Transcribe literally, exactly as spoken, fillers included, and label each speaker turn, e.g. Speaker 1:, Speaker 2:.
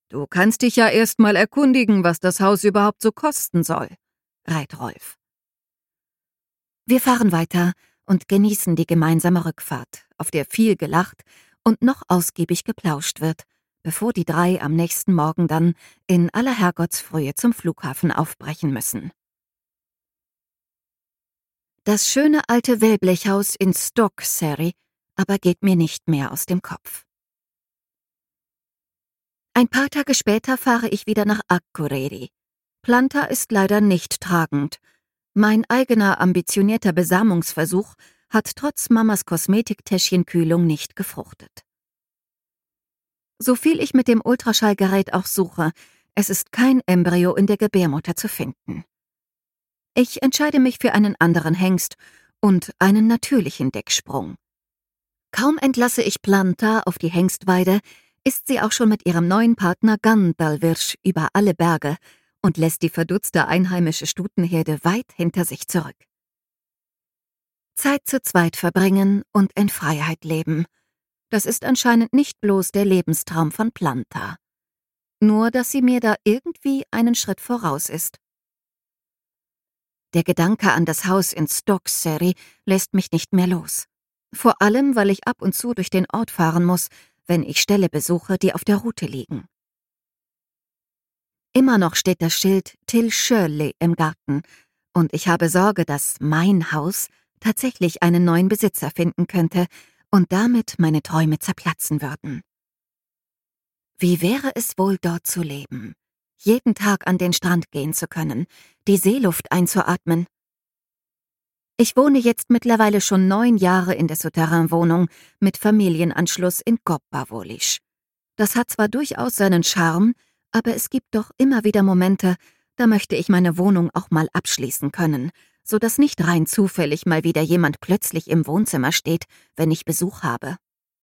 Speaker 1: Du kannst dich ja erst mal erkundigen, was das Haus überhaupt so kosten soll, rät Rolf. Wir fahren weiter und genießen die gemeinsame Rückfahrt, auf der viel gelacht und noch ausgiebig geplauscht wird, bevor die drei am nächsten Morgen dann in aller Herrgottsfrühe zum Flughafen aufbrechen müssen. Das schöne alte Wellblechhaus in Stoke, Surrey, aber geht mir nicht mehr aus dem Kopf. Ein paar Tage später fahre ich wieder nach Akureyri. Planta ist leider nicht tragend. Mein eigener ambitionierter Besamungsversuch hat trotz Mamas Kosmetiktäschchenkühlung nicht gefruchtet. So viel ich mit dem Ultraschallgerät auch suche, es ist kein Embryo in der Gebärmutter zu finden. Ich entscheide mich für einen anderen Hengst und einen natürlichen Decksprung. Kaum entlasse ich Planta auf die Hengstweide, ist sie auch schon mit ihrem neuen Partner Gandalwirsch über alle Berge und lässt die verdutzte einheimische Stutenherde weit hinter sich zurück. Zeit zu zweit verbringen und in Freiheit leben. Das ist anscheinend nicht bloß der Lebenstraum von Planta. Nur, dass sie mir da irgendwie einen Schritt voraus ist. Der Gedanke an das Haus in Stoke, Surrey, lässt mich nicht mehr los. Vor allem, weil ich ab und zu durch den Ort fahren muss, wenn ich Ställe besuche, die auf der Route liegen. Immer noch steht das Schild Till Shirley im Garten und ich habe Sorge, dass mein Haus tatsächlich einen neuen Besitzer finden könnte und damit meine Träume zerplatzen würden. Wie wäre es wohl, dort zu leben? Jeden Tag an den Strand gehen zu können, die Seeluft einzuatmen. Ich wohne jetzt mittlerweile schon neun Jahre in der Souterrain-Wohnung mit Familienanschluss in Koppavolisch. Das hat zwar durchaus seinen Charme, aber es gibt doch immer wieder Momente, da möchte ich meine Wohnung auch mal abschließen können, sodass nicht rein zufällig mal wieder jemand plötzlich im Wohnzimmer steht, wenn ich Besuch habe.